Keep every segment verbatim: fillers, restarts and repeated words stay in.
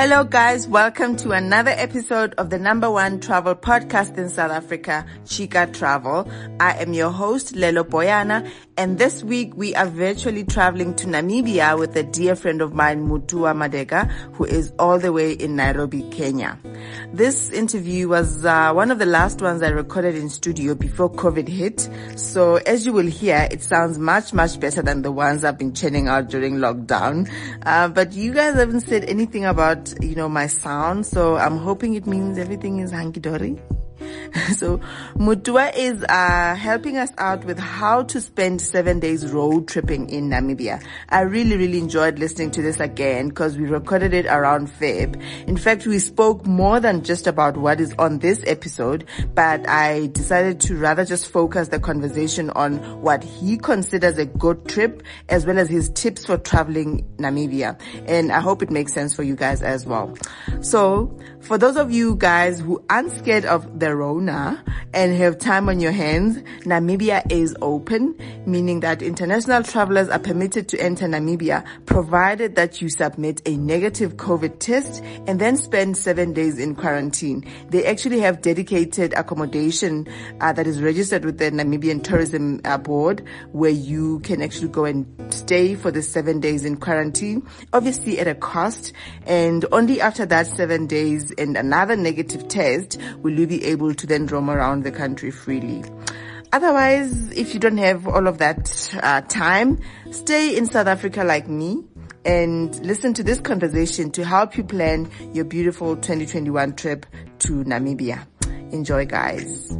Hello guys, welcome to another episode of the number one travel podcast in South Africa, Chika Travel. I am your host, Lelo Boyana, and this week we are virtually traveling to Namibia with a dear friend of mine, Mutua Madega, who is all the way in Nairobi, Kenya. This interview was uh, one of the last ones I recorded in studio before COVID hit, so as you will hear, it sounds much, much better than the ones I've been churning out during lockdown. Uh, but you guys haven't said anything about, you know, my sound, so I'm hoping it means everything is hunky-dory. So Mutua is uh helping us out with how to spend seven days road tripping in Namibia. I really, really enjoyed listening to this again because we recorded it around Feb. In fact, we spoke more than just about what is on this episode, but I decided to rather just focus the conversation on what he considers a good trip as well as his tips for traveling Namibia. And I hope it makes sense for you guys as well. So for those of you guys who aren't scared of the Rona and have time on your hands, Namibia is open, meaning that international travelers are permitted to enter Namibia provided that you submit a negative COVID test and then spend seven days in quarantine. They actually have dedicated accommodation uh, that is registered with the Namibian Tourism uh, Board, where you can actually go and stay for the seven days in quarantine, obviously at a cost, and only after that seven days and another negative test will you be able to then roam around the country freely. Otherwise, if you don't have all of that uh, time, stay in South Africa like me and listen to this conversation to help you plan your beautiful twenty twenty-one trip to Namibia. Enjoy, guys.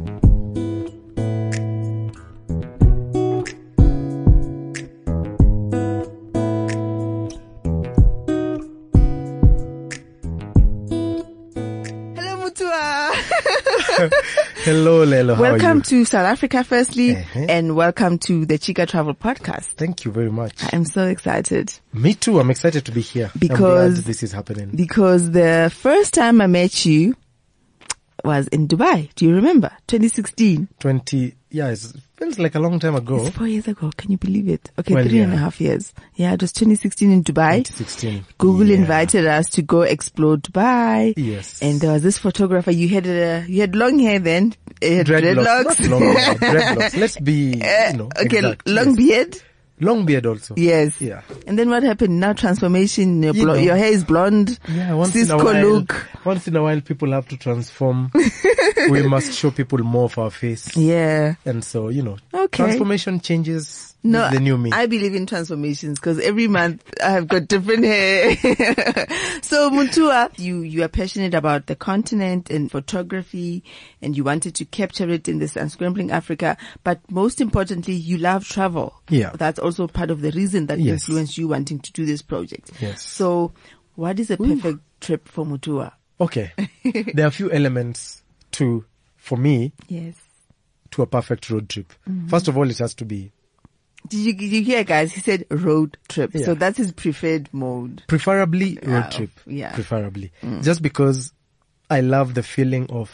Hello, Lelo. How welcome are you? to South Africa, firstly, uh-huh. and welcome to the Chika Travel Podcast. Thank you very much. I'm so excited. Me too. I'm excited to be here. Because I'm glad this is happening. Because the first time I met you was in Dubai. Do you remember? twenty sixteen. Twenty. Yeah, it feels like a long time ago. It's four years ago. Can you believe it? Okay, well, three yeah. and a half years. Yeah, it was twenty sixteen in Dubai. twenty sixteen. Google yeah. invited us to go explore Dubai. Yes. And there was this photographer. You had a, you had long hair then. You had dreadlocks. dreadlocks. Not long hair, dreadlocks. Let's be, you know, okay, exact. long yes. beard. Long beard also. Yes. Yeah. And then what happened? Now transformation. Your, You blo- know. your hair is blonde. Yeah. Once Cisco in a while. look. Once in a while, people have to transform. We must show people more of our face. Yeah. And so, you know, Okay. transformation changes. No, the new me. I believe in transformations because every month I have got different hair. So Mutua, you, you are passionate about the continent and photography and you wanted to capture it in this Unscrambling Africa. But most importantly, you love travel. Yeah. That's also part of the reason that Yes. influenced you wanting to do this project. Yes. So what is a perfect Ooh. trip for Mutua? Okay. There are a few elements to, for me, Yes. to a perfect road trip. Mm-hmm. First of all, it has to be Did you, did you hear, guys? He said road trip. Yeah. So that's his preferred mode. preferably road Yeah, trip. yeah. Preferably. Mm. Just because I love the feeling of,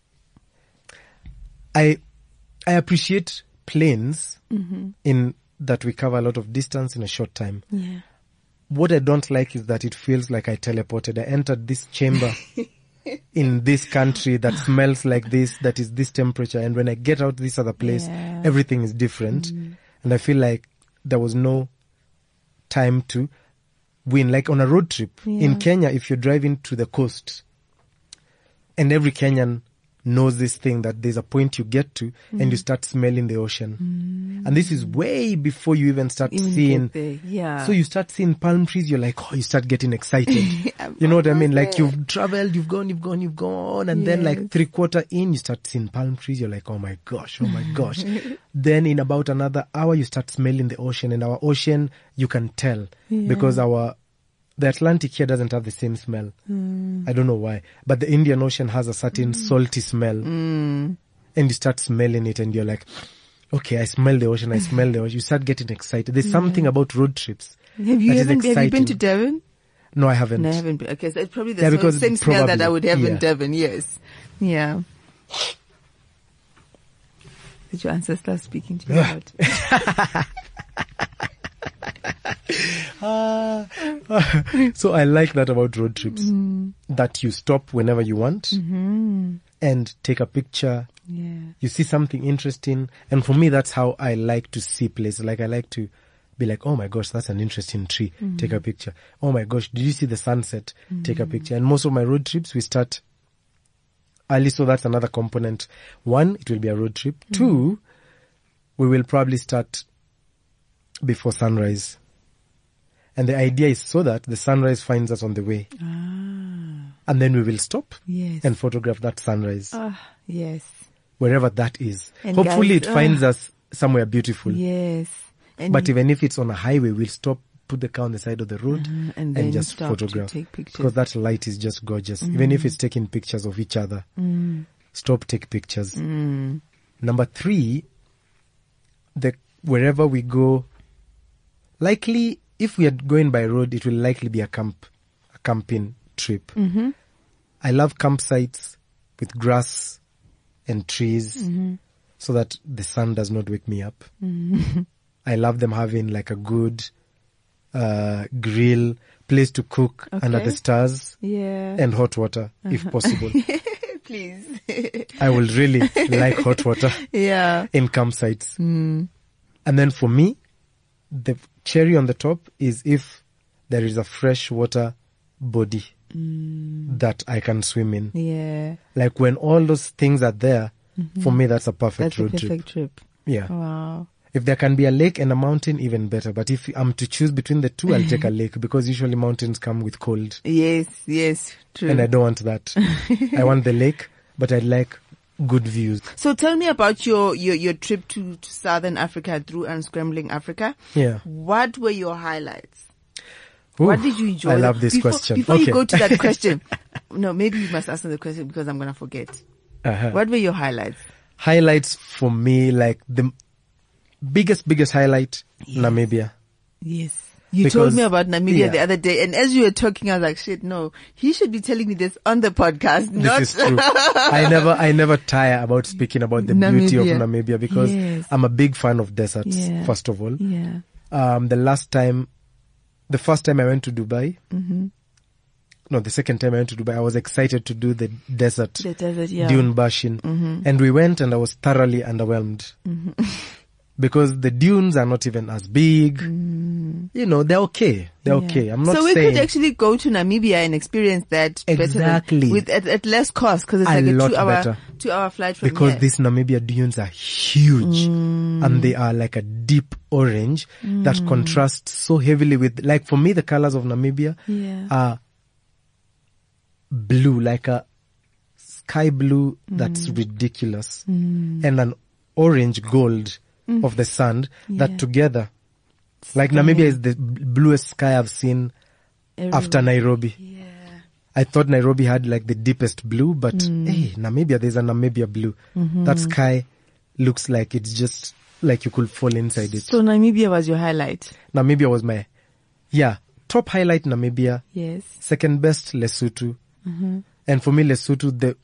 I, I appreciate planes Mm-hmm. in that we cover a lot of distance in a short time. Yeah. What I don't like is that it feels like I teleported. I entered this chamber in this country that smells like this, that is this temperature. And when I get out this other place, Yeah. everything is different. Mm. And I feel like there was no time to win. Like on a road trip Yeah. in Kenya, if you're driving to the coast and every Kenyan knows this thing that there's a point you get to mm. and you start smelling the ocean. Mm. And this is way before you even start Even seeing. get there. Yeah. So you start seeing palm trees, you're like, oh, you start getting excited. Yeah, You know what I mean? there. Like you've traveled, you've gone, you've gone, you've gone. And then like Yes. three quarter in, you start seeing palm trees. You're like, oh my gosh, oh my gosh. Then in about another hour, you start smelling the ocean. And our ocean, you can tell Yeah. because our, the Atlantic here doesn't have the same smell. Mm. I don't know why. But the Indian Ocean has a certain mm. salty smell. Mm. And you start smelling it and you're like, okay, I smell the ocean, I smell the ocean. You start getting excited. There's yeah. something about road trips. Have you, haven't, have you been to Devon? No, I haven't. No, I haven't been. Okay, so it's probably the yeah, same, because same smell probably, that I would have yeah. in Devon, yes. Yeah. Did your ancestors speaking to you about? uh, so I like that about road trips. Mm. that you stop whenever you want Mm-hmm. and take a picture. Yeah. You see something interesting. And for me, that's how I like to see places. Like I like to be like, oh my gosh, that's an interesting tree. Mm-hmm. Take a picture. Oh my gosh, did you see the sunset? Mm-hmm. Take a picture. And most of my road trips, we start early. So that's another component. One, it will be a road trip. Mm-hmm. Two, we will probably start before sunrise. And the idea is so that the sunrise finds us on the way. Ah. And then we will stop Yes. and photograph that sunrise. Ah, yes. Wherever that is. And Hopefully guys, it finds ah. us somewhere beautiful. Yes. And But even if it's on a highway, we'll stop, put the car on the side of the road Uh-huh, and and, then just stop to photograph. take pictures. Because that light is just gorgeous. Even if it's taking pictures of each other, Mm. stop, take pictures. Mm. Number three, the wherever we go, likely if we are going by road, it will likely be a camp, a camping trip. Mm-hmm. I love campsites with grass and trees Mm-hmm. so that the sun does not wake me up. Mm-hmm. I love them having like a good uh, grill, place to cook Okay. under the stars Yeah. and hot water if possible. Please. I will really like hot water Yeah. in campsites. Mm. And then for me, the cherry on the top is if there is a fresh water body Mm. that I can swim in. Yeah. Like when all those things are there, for me that's a perfect That's a road perfect trip. trip. Yeah. Wow. If there can be a lake and a mountain, even better. But if I'm to choose between the two, I'll take a lake because usually mountains come with cold. Yes, yes, true. And I don't want that. I want the lake, but I like good views. So tell me about your, your, your trip to, to Southern Africa through Unscrambling Africa. Yeah. What were your highlights? Ooh, What did you enjoy? I love this before, question. Before Okay. you go to that question, no, maybe you must answer the question because I'm going to forget. Uh-huh. What were your highlights? Highlights for me, like the biggest, biggest highlight, Yes. Namibia. Yes. You Because- told me about Namibia yeah. the other day, and as you were talking, I was like, shit, no, he should be telling me this on the podcast, This not... is true. I never, I never tire about speaking about the beauty of Namibia. Namibia because Yes. I'm a big fan of deserts, Yeah. first of all. Yeah. Um, the last time, the first time I went to Dubai, Mm-hmm. no, the second time I went to Dubai, I was excited to do the desert, The desert, yeah. dune bashing. Mm-hmm. And we went and I was thoroughly underwhelmed. Because the dunes are not even as big. You know, they're okay. They're Yeah. okay. I'm not so we saying could actually go to Namibia and experience that better than- Exactly. with at, at less cost because it's A like a lot two hour better. two hour flight from because here. these Namibia dunes are huge Mm. and they are like a deep orange that contrasts so heavily with, like for me, the colors of Namibia Yeah. are blue, like a sky blue that's ridiculous Mm. and an orange gold of the sand Yeah. that together, like Namibia is the b- bluest sky I've seen after Everywhere. Nairobi. Yeah. I thought Nairobi had like the deepest blue, but Mm. hey, Namibia, there's a Namibia blue. Mm-hmm. That sky looks like it's just like you could fall inside it. So Namibia was your highlight. Namibia was my, yeah, top highlight Namibia, Yes. second best Lesotho. Mm-hmm. And for me, Lesotho, the,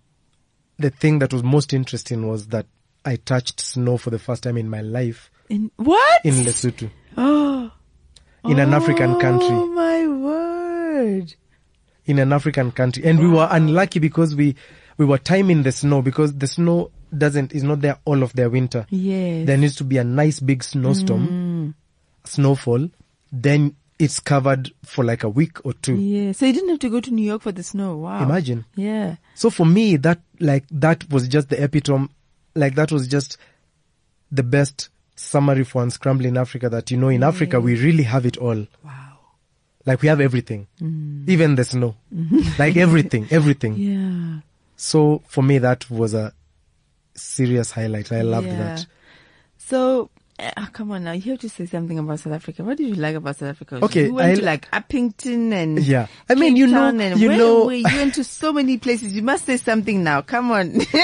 the thing that was most interesting was that I touched snow for the first time in my life In what? in Lesotho, Oh. in an African country. Oh my word. in an African country. And we were unlucky because we, we were timing the snow because the snow doesn't, is not there all of their winter. Yes. There needs to be a nice big snowstorm, Mm. snowfall. Then it's covered for like a week or two. Yeah. So you didn't have to go to New York for the snow. Wow. Imagine. Yeah. So for me, that, like, that was just the epitome, like that was just the best summary for Unscrambling Africa that, you know, in Africa, we really have it all. Wow. Like we have everything. Mm. Even the snow. Like everything, everything. Yeah. So for me, that was a serious highlight. I loved Yeah. that. So, uh, come on now, you have to say something about South Africa. What did you like about South Africa? Okay, you went I- to like Uppington and Yeah. I mean, Cape you know, Town and you where know, were you? You went to so many places. You must say something now. Come on. but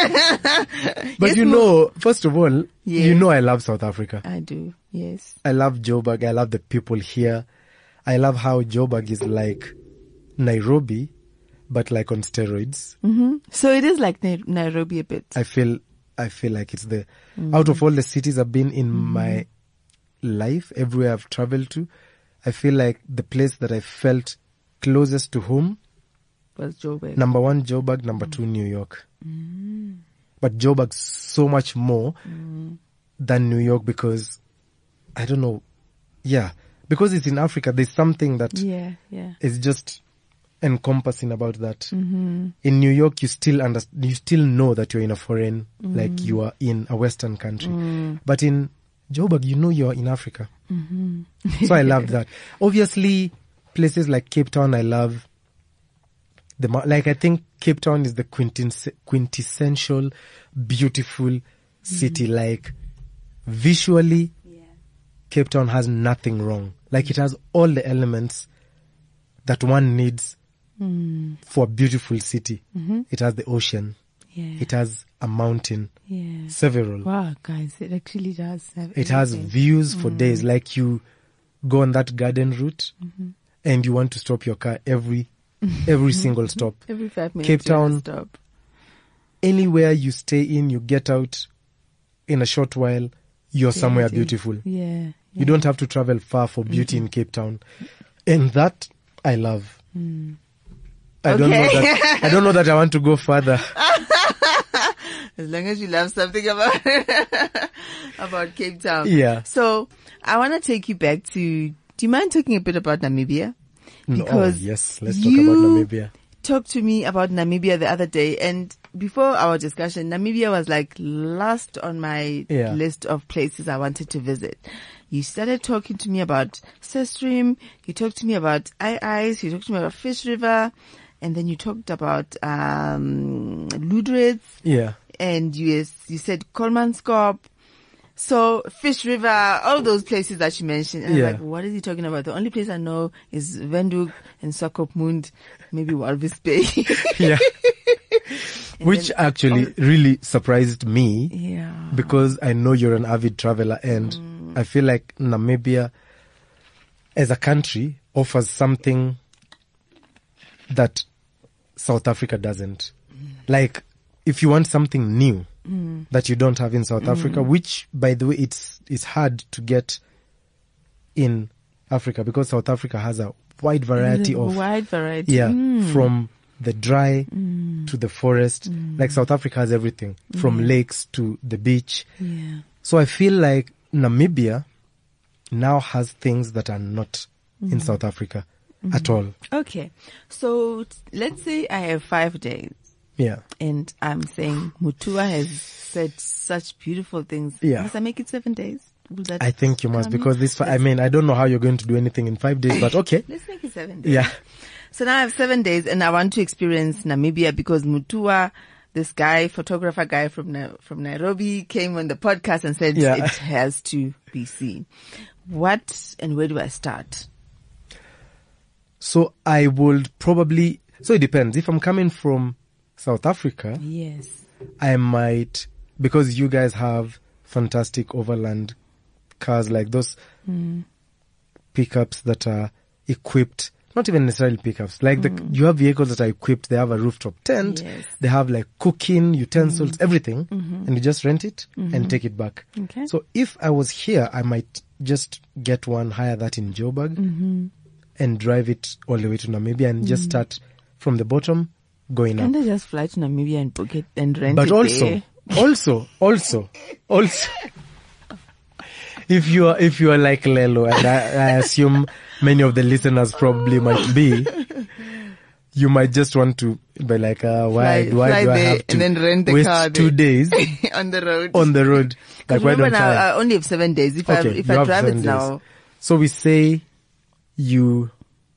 Yes, you Mo- know, first of all, Yes. you know I love South Africa. I do. Yes. I love Joburg. I love the people here. I love how Joburg is like Nairobi, but like on steroids. hmm So it is like Nai- Nairobi a bit. I feel, I feel like it's the, out of all the cities I've been in my life, everywhere I've traveled to, I feel like the place that I felt closest to home was Joburg. Number one, Joburg. Number two, New York. Mm. But Joburg's so much more Mm. than New York because, I don't know, yeah, because it's in Africa, there's something that Yeah, yeah. is just encompassing about that. Mm-hmm. In New York, you still under, you still know that you're in a foreign, Mm. like you are in a Western country. Mm. But in Joburg, you know you're in Africa. Mm-hmm. So I loved that. Obviously, places like Cape Town, I love. The mo- like I think Cape Town is the quintess- quintessential, beautiful city. Mm-hmm. Like visually, Yeah. Cape Town has nothing wrong. Like it has all the elements that one needs Mm. for a beautiful city. Mm-hmm. It has the ocean. Yeah. It has a mountain. Yeah. Several. Wow, guys, it actually does have It has everything. views for Mm. days. Like you go on that garden route Mhm. and you want to stop your car every every single stop. Every five minutes. Cape you have to Town, Stop. Anywhere you stay in, you get out in a short while, you're somewhere Beauty. beautiful. Yeah. yeah. You don't have to travel far for beauty in Cape Town. And that I love. Mm. I don't know Okay. that I don't know that I want to go further. As long as you love something about about Cape Town. Yeah. So I want to take you back to. Do you mind talking a bit about Namibia? No, Because oh, yes, let's you talk about Namibia. Talked to me about Namibia the other day, and before our discussion, Namibia was like last on my Yeah. list of places I wanted to visit. You started talking to me about Sestream, you talked to me about I-Ice, you talked to me about Fish River, and then you talked about um Ludritz, Yeah. and you you said Kolmanskop. So Fish River, all those places that you mentioned. And Yeah. I'm like, what is he talking about? The only place I know is Windhoek and Swakopmund, maybe Walvis Bay. Yeah. Which then- actually really surprised me Yeah. because I know you're an avid traveler and Mm. I feel like Namibia as a country offers something that South Africa doesn't. Like if you want something new Mm. that you don't have in South Africa, which by the way, it's, it's hard to get in Africa because South Africa has a wide variety There's a of, wide variety. yeah, Mm. from the dry Mm. to the forest. Like South Africa has everything from lakes to the beach. Yeah. So I feel like Namibia now has things that are not in South Africa at all. Okay. So t- let's say I have five days Yeah. and I'm saying Mutua has said such beautiful things. Yeah. Must I make it seven days? Will that I think you must come in? because this, fi- I mean, I don't know how you're going to do anything in five days, but okay. Let's make it seven days. Yeah. So now I have seven days and I want to experience Namibia because Mutua, this guy, photographer guy from Na- from Nairobi, came on the podcast and said Yeah. it has to be seen. What and where do I start? So I would probably, so it depends. If I'm coming from South Africa, Yes. I might, because you guys have fantastic overland cars like those pickups that are equipped, not even necessarily pickups, like the, you have vehicles that are equipped, they have a rooftop tent, Yes. they have like cooking, utensils, everything, and you just rent it and take it back. Okay. So if I was here, I might just get one, hire that in Joburg and drive it all the way to Namibia and just start from the bottom going up. Can't I just fly to Namibia and book it and rent But it also, there? also, also, also, if you are, if you are like Lelo, and I, I assume many of the listeners probably might be, you might just want to be like, uh, why, Fly- why fly do I there have to and then rent the waste car two there. days on the road. on the road? Like, why remember don't now, I? I only have seven days. If I Okay, if you I have drive it seven days. now, So we say you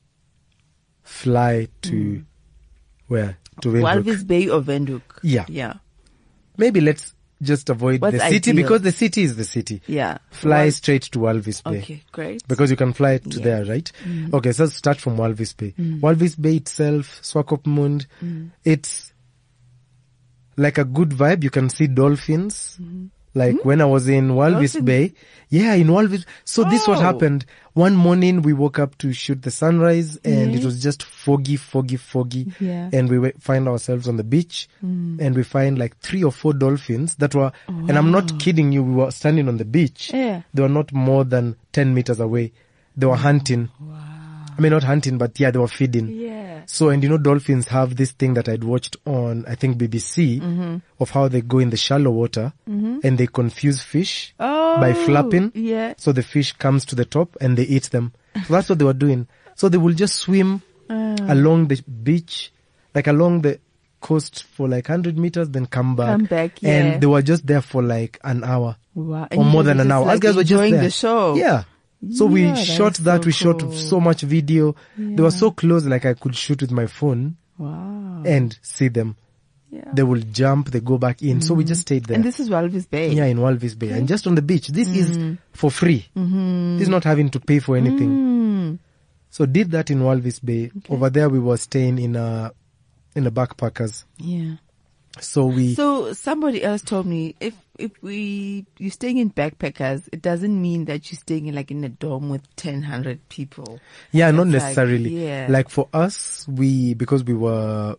fly to where? To Windhoek. Walvis Bay or Windhoek. Yeah. Yeah. Maybe let's just avoid What's the city ideal? because the city is the city. Yeah. Fly Wal- straight to Walvis Bay. Okay, great. Because you can fly to Yeah. there, right? Okay, so let's start from Walvis Bay. Walvis Bay itself, Swakopmund, it's like a good vibe. You can see dolphins. Like when I was in Walvis Dolphins? Bay. Yeah, in Walvis. So this what Oh. happened. One morning we woke up to shoot the sunrise and Yeah. it was just foggy, foggy, foggy. Yeah. And we wa- find ourselves on the beach and we find like three or four dolphins that were, and I'm not kidding you, we were standing on the beach. Yeah. They were not more than ten meters away. They were hunting. I mean, not hunting, but yeah, they were feeding. Yeah. So, and you know, dolphins have this thing that I'd watched on, I think, B B C, Mm-hmm. of how they go in the shallow water Mm-hmm. and they confuse fish Oh. by flapping. Yeah. So the fish comes to the top and they eat them. So that's what they were doing. So they will just swim Uh, along the beach, like along the coast for like one hundred meters, then come back. Come back, yeah. And they were just there for like an hour wow. or more than an hour. Like Us guys were just enjoying there. the show. Yeah. So Yeah, we that shot is that. so we shot cool. so much video. They were Yeah. so close, like I could shoot with my phone Wow. and see them. Yeah. They will jump, they go back in. So we just stayed there. And this is Walvis Bay. Yeah, in Walvis Bay. And just on the beach. This is for free. Mm-hmm. This is not having to pay for anything. Mm. So did that in Walvis Bay. Over there we were staying in a, in a backpackers. Yeah. So we, So somebody else told me if if we you're staying in backpackers, it doesn't mean that you're staying in like in a dorm with ten hundred people. yeah, not It's like, necessarily. yeah. Like for us, we, because we were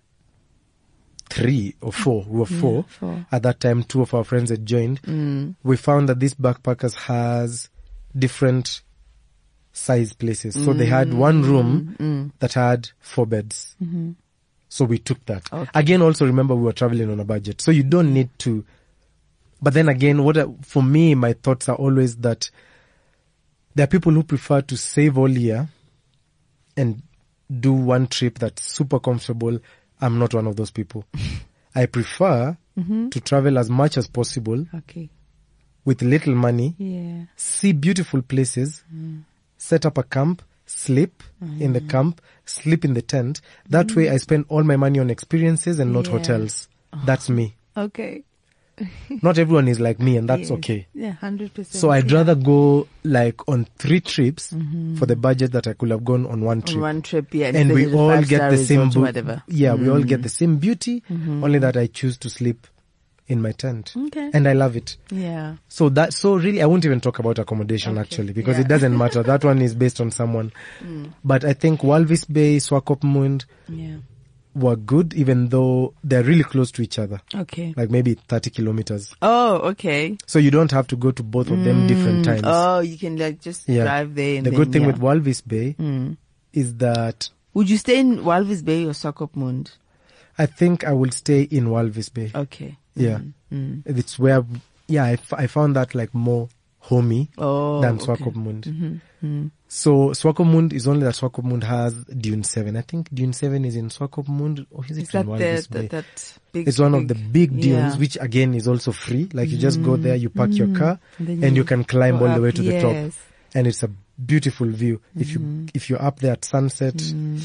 three or four, we were four. four. At that time, two of our friends had joined. Mm. We found that this backpackers has different size places. So they had one room Mm. that had four beds. Mm-hmm. So we took that. Okay. Again, also remember we were traveling on a budget. So you don't need to, but then again, what, I, for me, my thoughts are always that there are people who prefer to save all year and do one trip that's super comfortable. I'm not one of those people. I prefer Mm-hmm. to travel as much as possible Okay. with little money, Yeah. see beautiful places, set up a camp, sleep in the camp, sleep in the tent. That way I spend all my money on experiences and not Yeah. hotels. That's me. Okay. Not everyone is like me, and that's Yes. okay. Yeah, hundred percent. So I'd rather go like on three trips Mm-hmm. for the budget that I could have gone on one trip. one trip, yeah, And instead we of the all five-star get the same resort or bu- whatever. Yeah, we all get Mm. the same beauty, only that I choose to sleep in my tent. Okay. And I love it. Yeah. So that, so really, I won't even talk about accommodation Okay. actually, because Yeah. it doesn't matter. That one is based on someone. Mm. But I think Walvis Bay, Swakopmund Yeah. were good, even though they're really close to each other, Okay. like maybe thirty kilometers. Oh, okay. So you don't have to go to both of them different times. Oh, you can like just Yeah. drive there. And The then, good thing yeah. with Walvis Bay Mm. is that Would you stay in Walvis Bay or Swakopmund? I think I will stay in Walvis Bay. Okay. Yeah. Mm. It's where, yeah, I, f- I found that like more homey Oh. than okay. Swakopmund. Mm. So Swakopmund is only that Swakopmund has Dune seven. I think Dune seven is in Swakopmund, or is it Is that in the, Walvis Bay? that, that big? It's one of the big dunes, yeah. which again is also free. Like you just go there, you park your car, And then and you you can climb go all the up, way to the top. yes. And it's a beautiful view. If you if you're up there at sunset,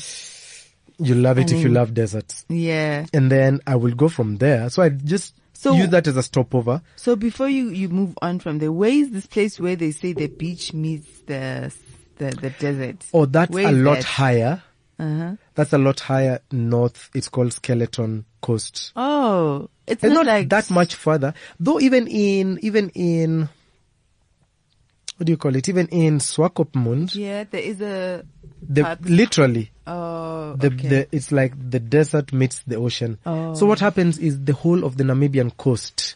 you love it. I if you mean- love deserts, Yeah. and then I will go from there. So I just So- use that as a stopover. So before you, you move on from there, where is this place where they say the beach meets the the, the desert? Oh, that's Where a is lot that? higher. Uh-huh. That's a lot higher north. It's called Skeleton Coast. Oh, it's, It's not, not like that much further, though. Even in even in what do you call it? Even in Swakopmund, Yeah, there is a. the part- literally Oh, the okay. the it's like the desert meets the ocean. Oh. So what happens is the whole of the Namibian coast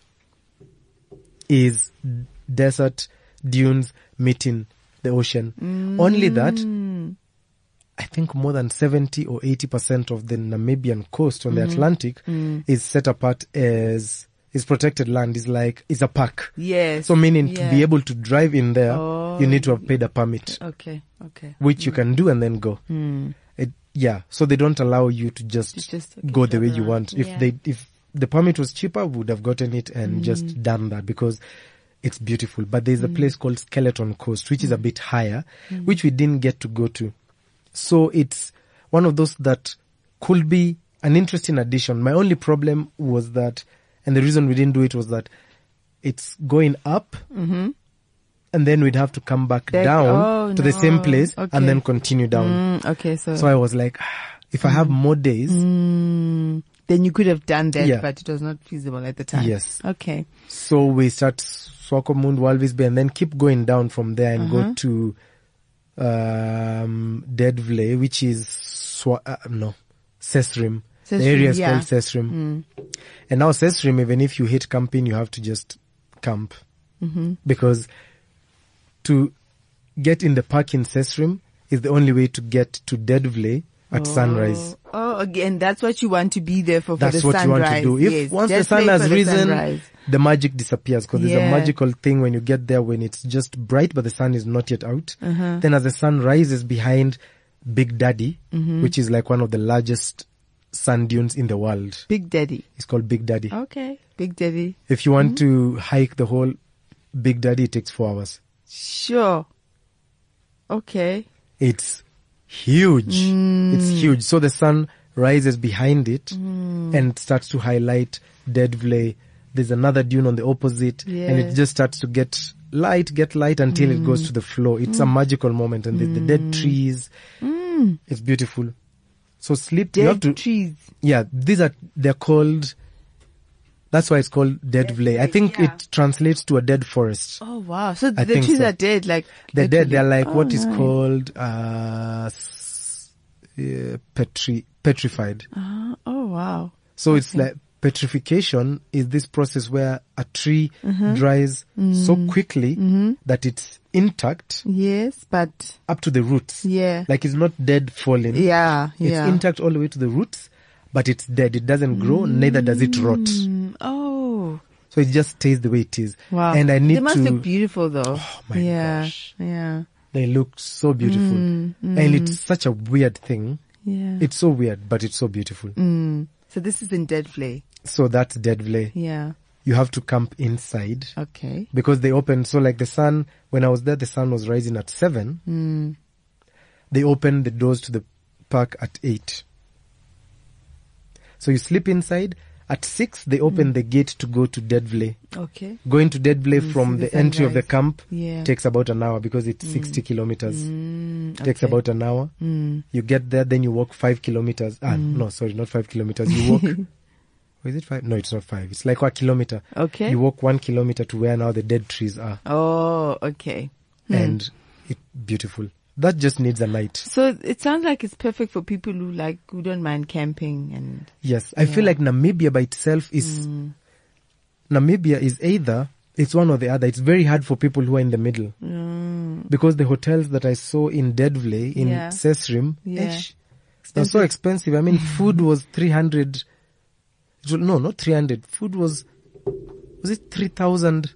is desert dunes meeting the ocean. Only that, Mm. I think more than seventy or eighty percent of the Namibian coast on the Atlantic is set apart as is protected land. Is like is a park. Yes. So meaning yeah. to be able to drive in there, Oh. you need to have paid a permit, Okay. Okay. which you can do and then go. Mm. It, yeah, so they don't allow you to just, To just, okay, go the way drive you around. want. If Yeah. they, if the permit was cheaper, we would have gotten it and Mm. just done that because it's beautiful. But there's a place called Skeleton Coast, which is a bit higher, Mm. which we didn't get to go to. So it's one of those that could be an interesting addition. My only problem was that, and the reason we didn't do it was that it's going up, Mm-hmm. and then we'd have to come back, Back- down oh, to the no. same place Okay. and then continue down. Mm, okay. So. So I was like, ah, if I have more days, Mm, then you could have done that, Yeah. but it was not feasible at the time. Yes. Okay. so we start Swakopmund, Walvis Bay, and then keep going down from there and Uh-huh. go to um, Deadvley, which is Swa- uh, no Sesrim. The Sesrim, area is yeah. called Sesrim. Mm. And now Sesrim, even if you hate camping, you have to just camp Mm-hmm. because to get in the park in Sesrim, is the only way to get to Deadvley at Oh. sunrise. Oh, again, that's what you want to be there for, for That's the what you want to sunrise. do. If Yes, once the just sun wait has for the risen, sunrise. the magic disappears because there's Yeah. a magical thing when you get there when it's just bright but the sun is not yet out. Uh-huh. Then as the sun rises behind Big Daddy, Mm-hmm. which is like one of the largest sand dunes in the world. Big Daddy. It's called Big Daddy. Okay. Big Daddy. If you want to hike the whole Big Daddy, it takes four hours. Sure. Okay. It's huge. Mm. It's huge. So the sun rises behind it and starts to highlight Deadvley. There's another dune on the opposite and it Yes. just starts to get light, get light until it goes to the floor. It's a magical moment and the, the dead trees. It's beautiful. So sleep, you have Dead to, trees. yeah, these are, they're called, that's why it's called Deadvley. I think yeah. it translates to a dead forest. Oh wow. So I the think trees so. are dead, like They're dead. literally. They're like Oh, what is nice. called uh, s- uh, petri petrified. Ah, oh wow. So it's like petrification is this process where a tree dries so quickly that it's intact Yes, but up to the roots. yeah. Like it's not dead falling. Yeah, It's yeah. intact all the way to the roots, but it's dead. It doesn't grow, neither does it rot. Mm, oh. So it just stays the way it is. Wow. And I need They must to. look beautiful though. Oh my yeah. gosh. Yeah. They look so beautiful, and it's such a weird thing. Yeah. It's so weird, but it's so beautiful. Mm. So this is in Deadvley. So that's Deadvley. Yeah. You have to camp inside Okay. because they open. So like the sun, when I was there, the sun was rising at seven. Mm. They opened the doors to the park at eight. So you sleep inside. At six, they open the gate to go to Deadvley. Okay. Going to Deadvley Mm, from see the the entry of the sunrise. camp Yeah. takes about an hour because it's sixty kilometers. Mm, Takes okay. about an hour. Mm. You get there, then you walk five kilometers. Ah, no, sorry, not five kilometers. You walk. Or is it five? No, it's not five. It's like a kilometer. Okay. You walk one kilometer to where now the dead trees are, Oh, okay. and it's beautiful. That just needs a night. So it sounds like it's perfect for people who like who don't mind camping and Yes, I feel like Namibia by itself is Namibia is either it's one or the other. It's very hard for people who are in the middle mm, because the hotels that I saw in Deadvley in Yeah. Sesrim, Yeah. esh, they're so expensive. I mean, food was three hundred. No, not three hundred. Food was was it three thousand?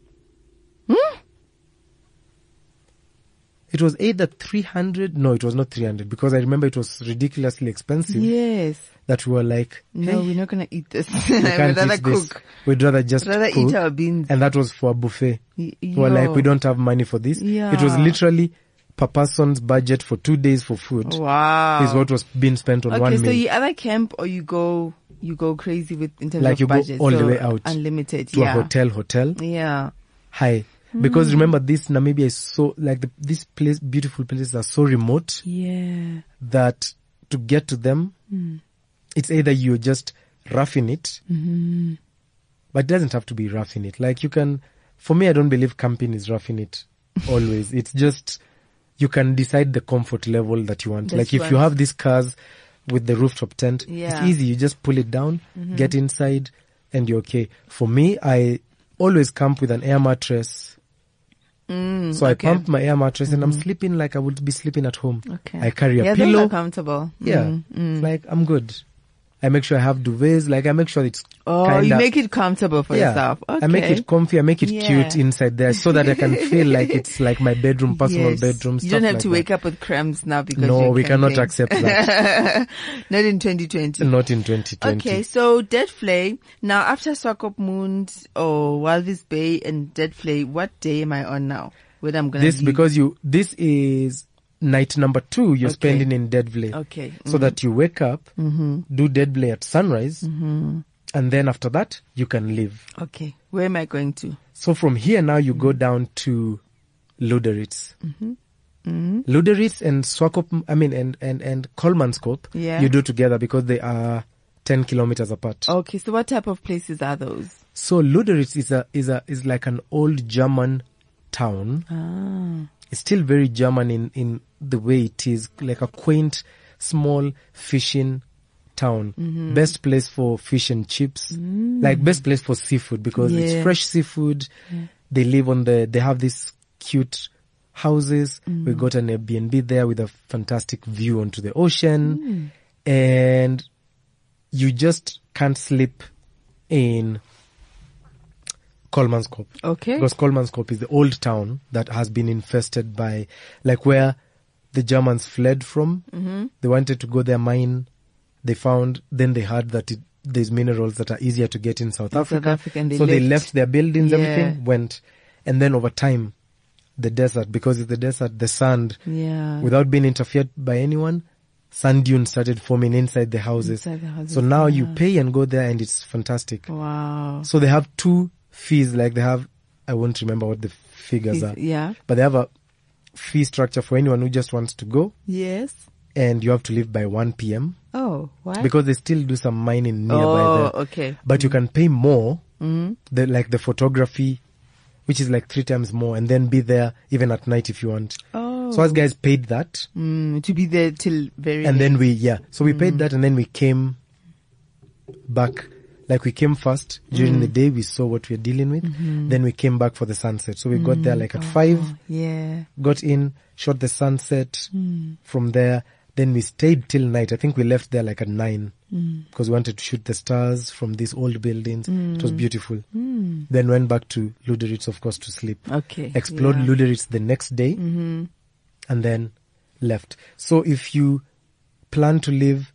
It was either three hundred. No, it was not three hundred because I remember it was ridiculously expensive. yes. That we were like, No, hey, we're not gonna eat this. we We'd can't rather eat this. cook. We'd rather just Rather cook. eat our beans. And that was for a buffet. Y- We were like, yo. we don't have money for this. Yeah. It was literally per person's budget for two days for food. Wow. Is what was being spent on okay, one so meal. you either camp or you go you go crazy with in terms Like of you go budget. all the so way out unlimited. to yeah. a hotel, hotel. Yeah. High. Because remember this Namibia is so, like the, these place, beautiful places are so remote Yeah. that to get to them, it's either you're just roughing it, Mm-hmm. but it doesn't have to be roughing it. Like you can, for me, I don't believe camping is roughing it always. It's just, you can decide the comfort level that you want. That's like if right. you have these cars with the rooftop tent, Yeah. it's easy. You just pull it down, get inside, and you're okay. For me, I always camp with an air mattress. Mm, So I okay. pump my air mattress and I'm sleeping like I would be sleeping at home. Okay. I carry a yeah, those pillow. are comfortable. Yeah. Mm, mm. It's like I'm good. I make sure I have duvets. Like I make sure it's Oh, kinda, you make it comfortable for yeah. yourself. Okay. I make it comfy. I make it Yeah. cute inside there so that I can feel like it's like my bedroom, personal Yes. bedroom. You stuff don't have like to that. wake up with cramps now because No, you're we cannot camping. accept that. Not in twenty twenty. Not in twenty twenty. Okay, so Deadvley. Now, after Swakopmund or Walvis Bay and Deadvley, what day am I on now? When I'm gonna This leave? because you. This is night number two you're Okay. spending in Deadvley. Okay. So that you wake up, do Deadvley at sunrise, and then after that you can leave. Okay. Where am I going to? So from here now you go down to Luderitz. Luderitz and Swakop, I mean, and, and, and Kolmanskop, Yeah. you do together because they are ten kilometers apart. Okay, so what type of places are those? So Luderitz is a, is a, is like an old German town. Ah. It's still very German in, in the way it is, like a quaint, small fishing town. Mm-hmm. Best place for fish and chips. Like best place for seafood because Yeah. it's fresh seafood. They live on the, they have this cute houses. Mm. We got an Airbnb there with a fantastic view onto the ocean. Mm. And you just can't sleep in Kolmanskop. Okay. Because Kolmanskop is the old town that has been infested by, like where the Germans fled from. Mm-hmm. They wanted to go there, mine. They found, then they heard that it, there's minerals that are easier to get in South in Africa. South Africa and they so left. they left their buildings, Yeah. everything, went. And then over time, the desert, because it's the desert, the sand, Yeah. without being interfered by anyone, sand dunes started forming inside the houses. Inside the houses, So now you yeah. pay and go there and it's fantastic. Wow. So they have two fees, like they have, I won't remember what the figures are, Yeah. but they have a fee structure for anyone who just wants to go, Yes. and you have to leave by one p.m. Oh, why? because they still do some mining nearby oh, there. okay. But you can pay more, Mm-hmm. the, like the photography, which is like three times more, and then be there even at night if you want. Oh. So us guys paid that, Mm, to be there till very and late. then we, yeah, so we paid that, and then we came back. Like we came first during Mm. the day, we saw what we were dealing with. Mm-hmm. Then we came back for the sunset. So we got there like at five, Oh, yeah. got in, shot the sunset. Mm. From there, then we stayed till night. I think we left there like at nine Mm. because we wanted to shoot the stars from these old buildings. It was beautiful. Mm. Then went back to Luderitz, of course, to sleep. Okay. Explored yeah. Luderitz the next day, Mm-hmm. and then left. So if you plan to leave,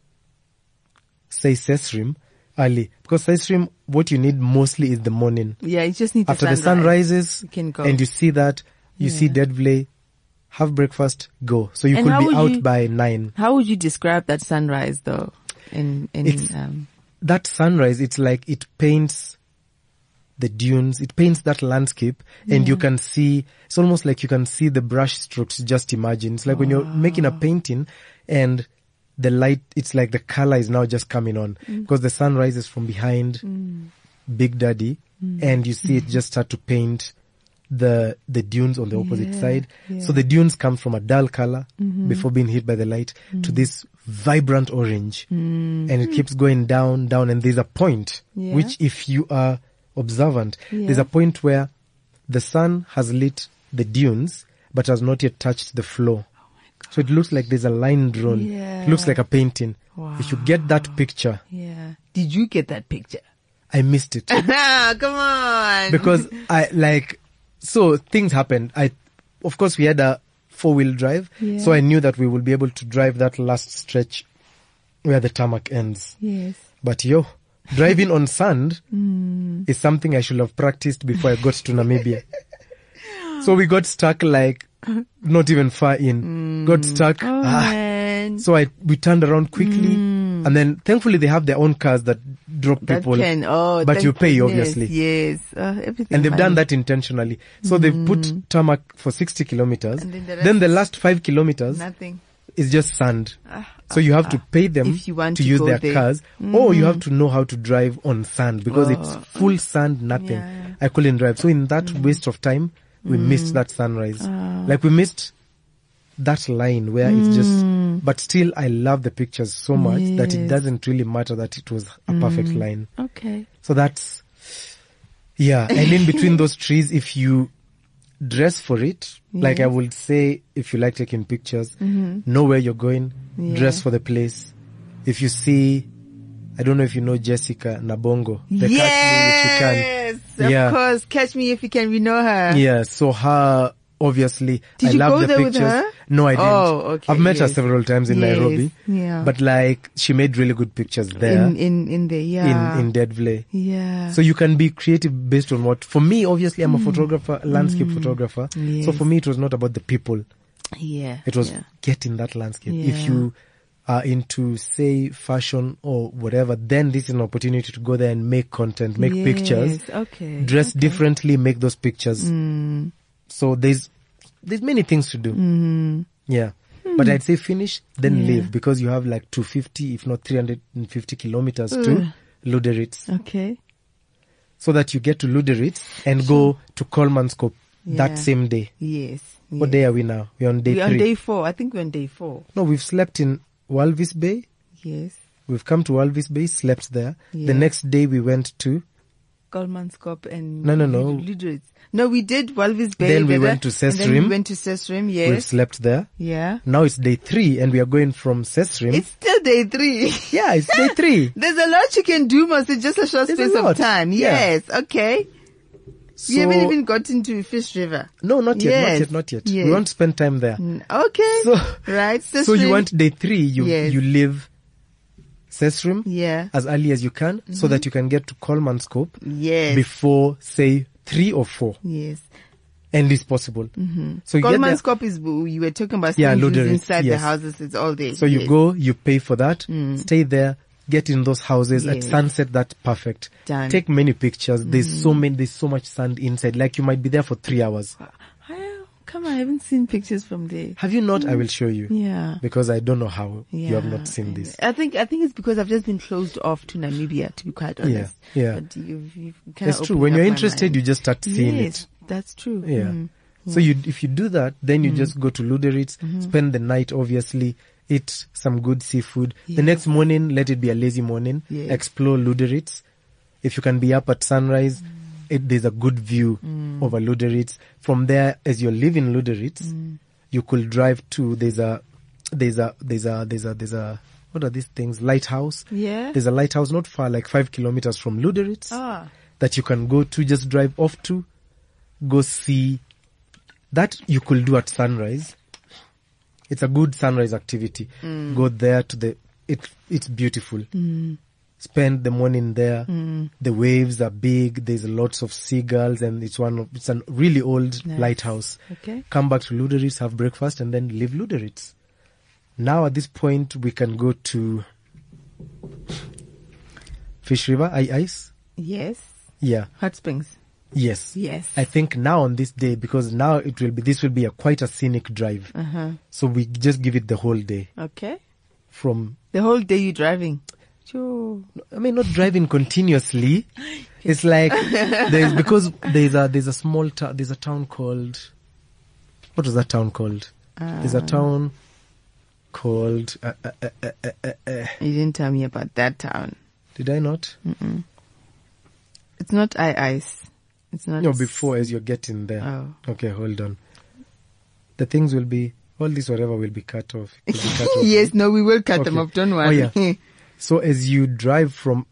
say, Sesrim early, because Sesrim, what you need mostly is the morning. Yeah, you just need After the the sun rises, You can go. and you see that, you see Yeah. Dead Vley, have breakfast, go. So you And how could be would out you- by nine. How would you describe that sunrise though? In, in, It's- um, That sunrise, it's like it paints the dunes, it paints that landscape, and you can see, it's almost like you can see the brush strokes, just imagine. It's like when you're making a painting and the light, it's like the color is now just coming on because the sun rises from behind Big Daddy and you see it just start to paint the the dunes on the opposite Yeah, side. yeah. So the dunes come from a dull color before being hit by the light to this vibrant orange, and it keeps going down, down, and there's a point Yeah. which, if you are observant, Yeah. there's a point where the sun has lit the dunes but has not yet touched the floor. So it looks like there's a line drawn. Yeah. It looks like a painting. Wow. If you get that picture, yeah. Did you get that picture? I missed it. Come on. Because I like, so things happened. I, of course we had a four wheel drive. Yeah. So I knew that we would be able to drive that last stretch where the tarmac ends. Yes. But yo, driving on sand Mm. is something I should have practiced before I got to Namibia. So we got stuck like not even far in. Got stuck. Oh, Ah. man. So I, we turned around quickly. And then thankfully they have their own cars that drop That people. can, oh, but thank you pay, goodness. obviously. Yes. Uh, everything. And they've done fine. that intentionally. So they've put tarmac for sixty kilometers. And then the then the rest- last five kilometers Nothing. is just sand. Ah, So you have to pay them If you want to to use go their there. cars, or you have to know how to drive on sand because it's Oh. full sand, nothing. Yeah. I couldn't drive. So in that waste of time, we missed that sunrise. Ah. Like we missed that line where it's just, but still I love the pictures so much that it Yes. doesn't really matter that it was a perfect line. Okay. So that's, yeah. And in between those trees, if you dress for it, like I would say, if you like taking pictures, know where you're going, Yeah. dress for the place. If you see, I don't know if you know Jessica Nabongo, the yes. Catch Me If You Can. Of Yeah. course. Catch me if you can. We know her. Yeah, so her, obviously, Did I you love go the there with pictures. her? No, I didn't. Oh, okay, I've met her yes. several times in Yes, Nairobi. yeah. But like, she made really good pictures there In, in, in the, yeah. in, in Dead Vley. Yeah. So you can be creative based on what, for me, obviously, I'm a photographer, a landscape photographer. Yes. So for me, it was not about the people. yeah. It was yeah. getting that landscape. Yeah. If you are into, say, fashion or whatever, then this is an opportunity to go there and make content, make Yes, pictures, Okay. dress okay. differently, make those pictures. Mm. So there's, there's many things to do. Mm. Yeah. But I'd say finish, then Yeah. leave, because you have like two hundred fifty, if not three hundred fifty kilometers to Luderitz. Okay. So that you get to Luderitz and go to Kolmanskop Yeah. that same day. Yes. What yes. day are we now? We're on day We're on three. day four. I think we're on day four. No, we've slept in Walvis Bay. Yes. We've come to Walvis Bay, slept there. Yeah. The next day we went to Kolmanskop and No, no, no. Lüderitz. No, we did Walvis Bay. Then we Vedder, went to and then we Sesrim. went to Sesrim, We've yes. slept there. Yeah. Now it's day three and we are going from Sesrim. It's still day three. Yeah, it's day three. There's a lot you can do, Mos. It's just a short There's a space lot. of time. Yeah. Yes. Okay. So, You haven't even gotten to Fish River. no, not yet, Yes. not yet, not yet. Yes. We won't spend time there. Mm, Okay. So, right. so you Sesrim. want day three, you, Yes. you leave Sesrim Yeah. as early as you can so that you can get to Kolmanskop Yes. before, say, three or four. Yes. And it's possible. Mm-hmm. So you get there, Kolmanskop is, you were talking about Yeah, staying Lüderitz, inside the yes. houses. It's all day. so you Yes. go, you pay for that, stay there, get in those houses at Yes. sunset. That's perfect. Done. Take many pictures. There's so many, there's so much sand inside. Like you might be there for three hours. I- Come on, I haven't seen pictures from there. Have you not? I will show you. Yeah. Because I don't know how Yeah. you have not seen this. I think I think it's because I've just been closed off to Namibia, to be quite honest. yeah. But you've, you've kind It's true. When you're interested, you just start seeing yes, it. that's true. Yeah. Mm. So you, if you do that, then you just go to Lüderitz, Mm-hmm. spend the night, obviously, eat some good seafood. Yeah. The next morning, let it be a lazy morning. Yes. Explore Lüderitz. If you can be up at sunrise, Mm. it, there's a good view over Lüderitz. From there, as you're leaving Lüderitz, Mm. you could drive to, there's a, there's a, there's a, there's a, there's a, what are these things? Lighthouse. Yeah. There's a lighthouse not far, like five kilometers from Lüderitz, Ah. that you can go to, just drive off to, go see. That you could do at sunrise. It's a good sunrise activity. Go there to the, it, it's beautiful. Spend the morning there. The waves are big. There's lots of seagulls and it's one of, it's a really old Nice. lighthouse. Okay. Come back to Lüderitz, have breakfast and then leave Lüderitz. Now at this point we can go to Fish River, I Ice. Yes. Yeah. Hot Springs. Yes. Yes. I think now on this day, because now it will be, this will be a quite a scenic drive. Uh-huh. So we just give it the whole day Okay. from, The whole day you're driving. Sure. I mean, not driving continuously. It's like, there's, because there's a, there's a small town, there's a town called, what was that town called? There's a town called, uh, uh, uh, uh, uh, uh, uh. You didn't tell me about that town. Did I not? It's not I Ice. It's not. No, before as you're getting there. Oh. Okay, hold on. The things will be, all this whatever will be cut off. It will be cut off. Yes, no, we will cut them Okay. off. Don't Oh, worry. yeah. So as you drive from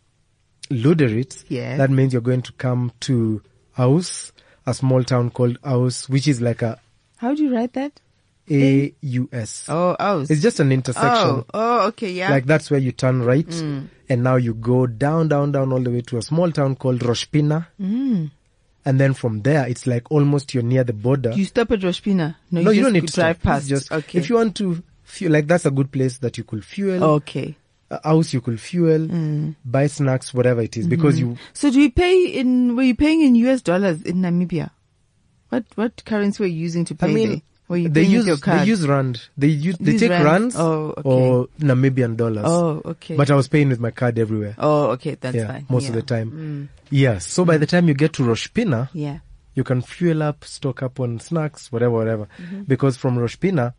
Lüderitz, Yes. that means you're going to come to Aus, a small town called Aus, which is like a How do you write that? A U S. Oh, oh. It's just an intersection. Oh, oh, okay, yeah. Like that's where you turn right, and now you go down, down, down all the way to a small town called Roshpina. Mm. And then from there, it's like almost you're near the border. You stop at Roshpina? No, no, you, just don't need to drive stop. past. It's just okay. if you want to fuel, like that's a good place that you could fuel. Okay. Uh, house you could fuel, Mm. buy snacks, whatever it is, because you So do you pay in, were you paying in U S dollars in Namibia? What, what currency were you using to pay I mean, there? Were you they paying use with your card? they use rand. They use they Use take rands? rands Oh, okay. or Namibian dollars. Oh, okay. But I was paying with my card everywhere. oh, okay, that's yeah, fine. most yeah. of the time. Mm. Yeah. So by the time you get to Roshpina, Yeah. you can fuel up, stock up on snacks, whatever, whatever. Mm-hmm. Because from Roshpina,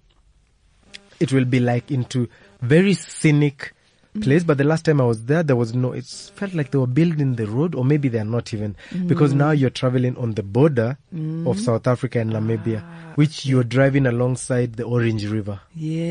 it will be like into very scenic place. But the last time I was there, there was no, it felt like they were building the road, or maybe they're not even. Because now you're traveling on the border of South Africa and Namibia, which you're driving alongside the Orange River.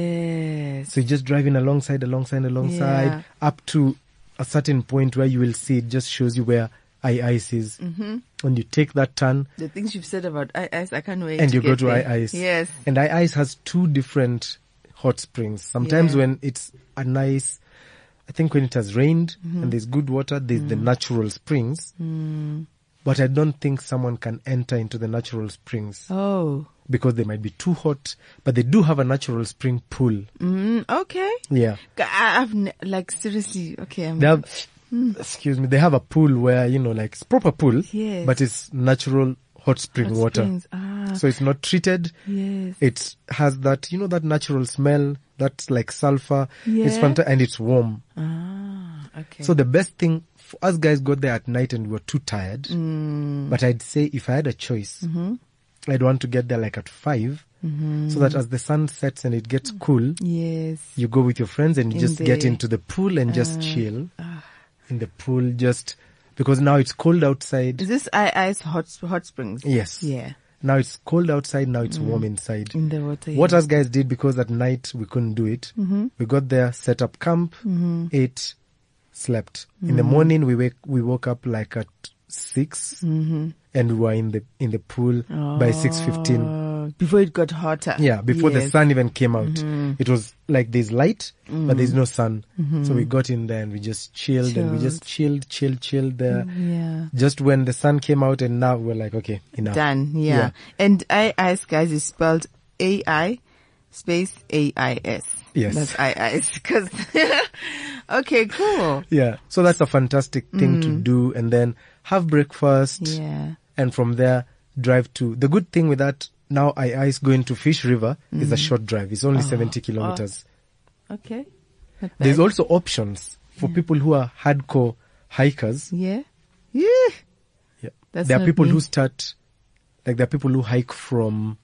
Yes. So you're just driving alongside, alongside, alongside, Yeah. up to a certain point where you will see it just shows you where I Ice is. Mm-hmm. And you take that turn, The things you've said about I Ice, I can't wait and to you go get to there. I Ice. Yes. And I Ice has two different hot springs. Sometimes Yeah. when it's a nice, I think when it has rained Mm-hmm. and there's good water, there's the natural springs. Mm. But I don't think someone can enter into the natural springs Oh. because they might be too hot. But they do have a natural spring pool. Mm, okay. Yeah. I, I've ne- like seriously. Okay. I'm, They have, excuse me, they have a pool where, you know, like it's proper pool, Yes. but it's natural hot spring hot water. springs. Ah. So it's not treated. yes. It has that, you know, that natural smell, that's like sulfur. It's Yeah. fanta- and it's warm. ah. Okay. So the best thing, for us guys got there at night and we were too tired. Mm. But I'd say if I had a choice, Mm-hmm. I'd want to get there like at five, so that as the sun sets and it gets cool, Yes. you go with your friends and you In just get the- into the pool and just Ah. chill Ah. in the pool. Just because now it's cold outside. Is this I Ice hot hot springs? Yes. Yeah. Now it's cold outside. Now it's mm. warm inside. In the water. What yeah. us guys did, because at night we couldn't do it. Mm-hmm. We got there, set up camp, mm-hmm. ate, slept. Mm-hmm. In the morning we wake we woke up like at six, mm-hmm. and we were in the in the pool oh. by six fifteen. Before it got hotter. Yeah, before yes. the sun even came out. Mm-hmm. It was like there's light, mm. but there's no sun. Mm-hmm. So we got in there and we just chilled, chilled. and we just chilled, chilled, chilled there. Yeah. Just when the sun came out, and now we're like, okay, enough. Done. Yeah. yeah. And I Ice, guys, is spelled A I space A I S. Yes. That's I Ice. Cause okay, cool. Yeah. So that's a fantastic thing mm. to do, and then have breakfast. Yeah. And from there, drive to, the good thing with that, now I Ice going to Fish River mm. is a short drive. It's only oh. seventy kilometers. Oh. Okay. There's also options for yeah. people who are hardcore hikers. Yeah. Yeah. Yeah. That's there are people me. who start, like there are people who hike from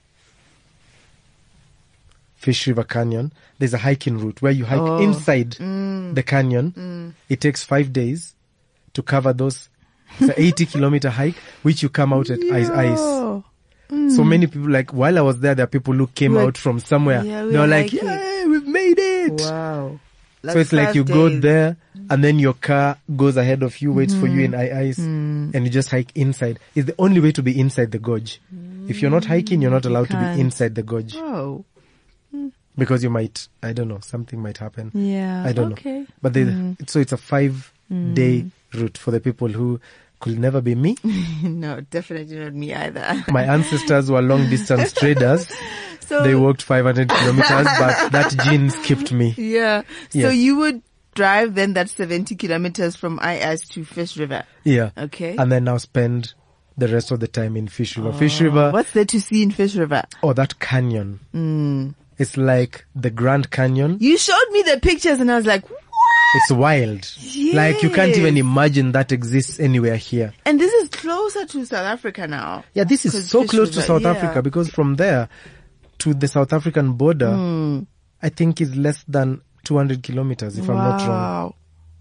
Fish River Canyon. There's a hiking route where you hike oh. inside mm. the canyon. Mm. It takes five days to cover those. It's an eighty kilometer hike, which you come out at Ice Ice. Mm. So many people, like, while I was there, there are people who came we're, out from somewhere. Yeah, they were like, yeah, we've made it. Wow. Like so it's like you days. go there, and then your car goes ahead of you, waits mm. for you in I Ice, mm. and you just hike inside. It's the only way to be inside the gorge. Mm. If you're not hiking, you're not allowed to be inside the gorge. Oh. Mm. Because you might, I don't know, something might happen. Yeah. I don't okay. know. But they, mm. so it's a five day route for the people who could never be me. No, definitely not me either. My ancestors were long distance traders. So they walked five hundred kilometers, but that gene skipped me. Yeah. So yes. you would drive then that seventy kilometers from I Ice to Fish River. Yeah. Okay. And then now spend the rest of the time in Fish River. Oh, Fish River. What's there to see in Fish River? Oh, that canyon. Mm. It's like the Grand Canyon. You showed me the pictures and I was like, it's wild. Yes. Like, you can't even imagine that exists anywhere here. And this is closer to South Africa now. Yeah, this is so close to South yeah. Africa, because from there to the South African border, mm. I think is less than two hundred kilometers, if wow. I'm not wrong.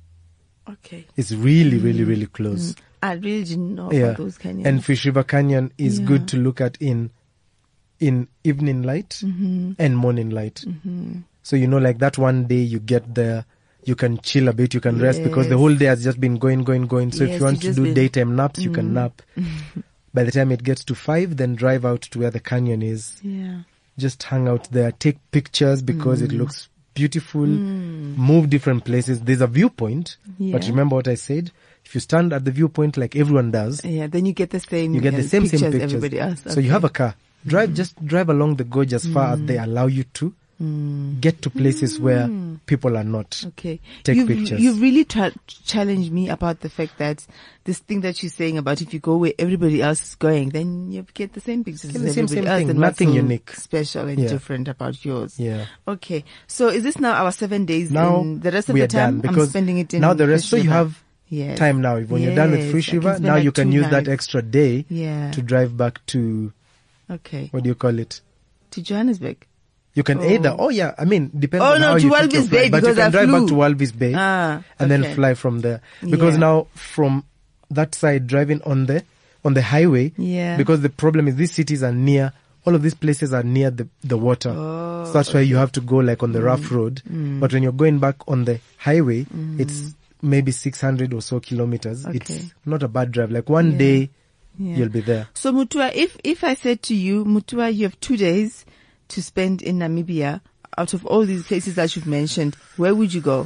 Okay. It's really, mm. really, really close. Mm. I really didn't know yeah. about those canyons. And Fish River Canyon is yeah. good to look at in in evening light mm-hmm. and morning light. Mm-hmm. So, you know, like that one day you get there, you can chill a bit, you can yes. rest, because the whole day has just been going, going, going. So yes, if you want you to do been... daytime naps, mm. you can nap. By the time it gets to five, then drive out to where the canyon is. Yeah. Just hang out there, take pictures because mm. it looks beautiful, mm. move different places. There's a viewpoint, yeah. but remember what I said? If you stand at the viewpoint like everyone does, yeah, then you get the same, you get the same, pictures same pictures. Everybody else. Okay. So you have a car. Drive, mm. just drive along the gorge as far mm. as they allow you to. Mm. Get to places mm. where people are not. Okay. Take you've, pictures. You've really tra- challenged me about the fact that this thing that you're saying about if you go where everybody else is going, then you get the same pictures as the same, everybody same else. Thing. And Nothing so unique. Special and yeah. different about yours. Yeah. Okay. So is this now our seven days? Now in the rest of we the are time done, because I'm spending it in now the rest. Fish so you River. have yes. time now. When yes. you're done with Fish River, now like you can use nights. that extra day yeah. to drive back to. Okay. What do you call it? To Johannesburg. You can oh. either, oh yeah, I mean, depends oh, on no, how to you Walvis take your Bay, flight, but you can I drive flew. back to Walvis Bay ah, and okay. then fly from there. Because yeah. now from that side, driving on the on the highway, yeah. because the problem is these cities are near, all of these places are near the the water. Oh, so that's okay. why you have to go like on the mm. rough road. Mm. But when you're going back on the highway, mm. it's maybe six hundred or so kilometers. Okay. It's not a bad drive. Like one yeah. day, yeah. you'll be there. So Mutua, if if I said to you, Mutua, you have two days to spend in Namibia. Out of all these places that you've mentioned, where would you go?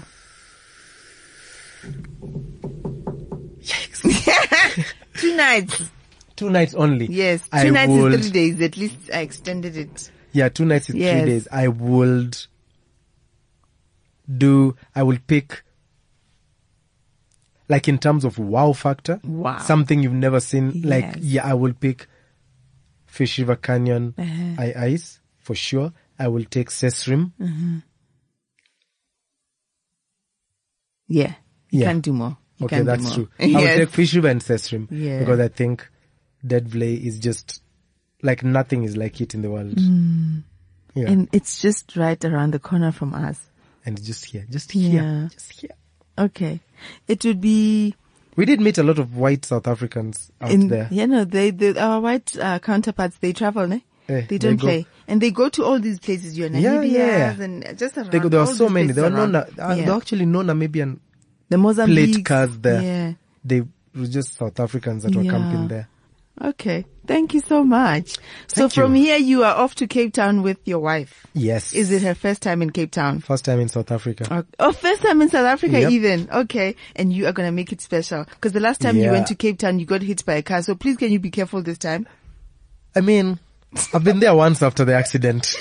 Yikes. Two nights. Two nights only. Yes. Two I nights would, is three days. At least I extended it. Yeah, two nights is yes. three days. I would do, I will pick, like in terms of wow factor. Wow. Something you've never seen. Yes. Like, yeah, I will pick Fish River Canyon, uh-huh. I Ice, for sure. I will take Sesrim. Mm-hmm. Yeah. You yeah. can't do more. You okay, can't that's do more. true. Yes. I will take Fish River and Sesrim. Yeah. Because I think Dead Vlei is just, like nothing is like it in the world. Mm. Yeah. And it's just right around the corner from us. And just here. Just yeah. here. Just here. Okay. It would be We did meet a lot of white South Africans out In, there. You know, they, they our white uh, counterparts, they travel, ne? Eh, they don't they go- play. And they go to all these places, you know, Yeah, Namibias yeah. and just around. They go, there are all so these many. places There are no, around. Na- uh, Yeah. there are actually no Namibian The Mozambique. plate cars there. Yeah. They were just South Africans that were Yeah. camping there. Okay. Thank you so much. So Thank from you. here, you are off to Cape Town with your wife. Yes. Is it her first time in Cape Town? First time in South Africa. Oh, oh, first time in South Africa Yep. even. Okay. And you are going to make it special. Because the last time you Yeah. went to Cape Town, you got hit by a car. So please, can you be careful this time? I mean, I've been there once after the accident.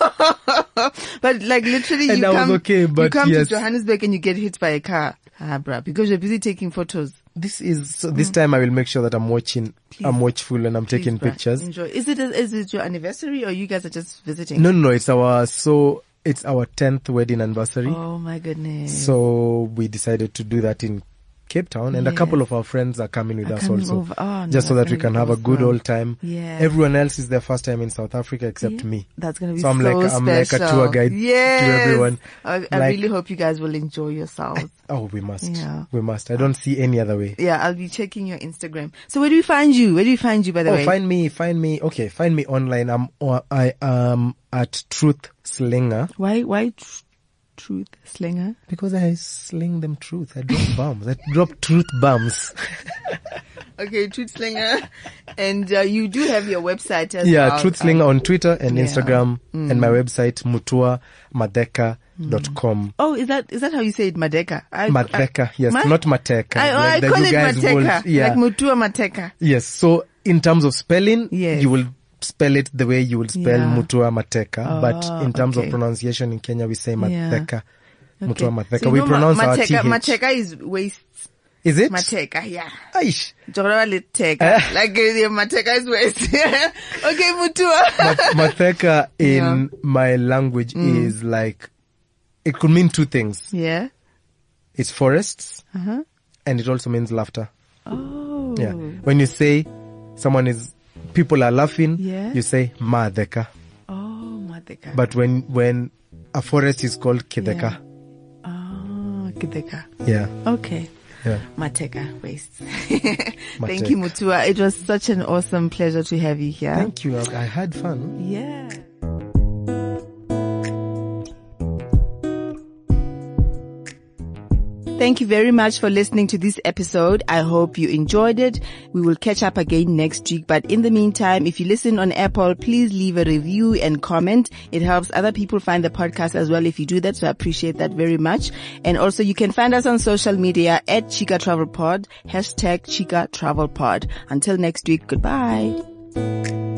But like literally And you I was come, okay, you but come yes. to Johannesburg and you get hit by a car. Ah, bruh, because you're busy taking photos. This is, so this time I will make sure that I'm watching, Please. I'm watchful and I'm taking Please, bruh, pictures. Enjoy. Is it, is it your anniversary or you guys are just visiting? No, no, no, it's our, so, it's our tenth wedding anniversary. Oh my goodness. So we decided to do that in Cape Town, and a Yes. couple of our friends are coming with Are us coming also, over. Oh, no, just so that's that we gonna can be have a good awesome. old time. Yeah. Everyone else is their first time in South Africa except Yeah, me. That's going to be So I'm so like- I'm like a special. tour guide to Yes. everyone. I, I Like- really hope you guys will enjoy yourselves. Oh, we must. Yeah. We must. I don't see any other way. Yeah, I'll be checking your Instagram. So where do we find you? Where do we find you, by the Oh, way? find me, find me. Okay, find me online. I'm, uh, I am at Truth Slinger Why, why tr- truth slinger? because I sling them truth. I drop bombs. I drop truth bombs. Okay, truth slinger. And uh, you do have your website as Yeah, well. Truth Slinger Um, on Twitter and yeah. Instagram, and my website mutua madeka dot com. Oh, is that is that how you say it, Madeka? I, Mateka, yes, Ma- not Mateka. I, oh, like I that call you it guys Mateka, won't- yeah. like Mutua Mateka. Yes, so in terms of spelling, Yes. you will spell it the way you will spell Yeah. Mutua Mateka, Ah, but in terms okay. of pronunciation in Kenya, we say Yeah. Mateka. Mutua Mateka. So you we know pronounce ma- our Mateka, T H. Mateka is waist. Is it? Mateka, yeah. Aish. Jogorwa Liteka. Like uh, the Mateka is waist. Okay, Mutua. Mat- Mateka in Yeah. my language is like, it could mean two things. Yeah. It's forests, Uh-huh. and it also means laughter. Oh. Yeah. When you say someone is, people are laughing, Yeah. you say Madeka. Oh, Mateka. But when, when a forest is called Kideka. Yeah. Oh, Kideka. Yeah. Okay. Yeah. Mateka waist. Thank you, Mutua. It was such an awesome pleasure to have you here. Thank you. I I had fun. Yeah. Thank you very much for listening to this episode. I hope you enjoyed it. We will catch up again next week. But in the meantime, if you listen on Apple, please leave a review and comment. It helps other people find the podcast as well if you do that. So I appreciate that very much. And also you can find us on social media at Chica Travel Pod, hashtag Chica Travel Pod. Until next week, goodbye.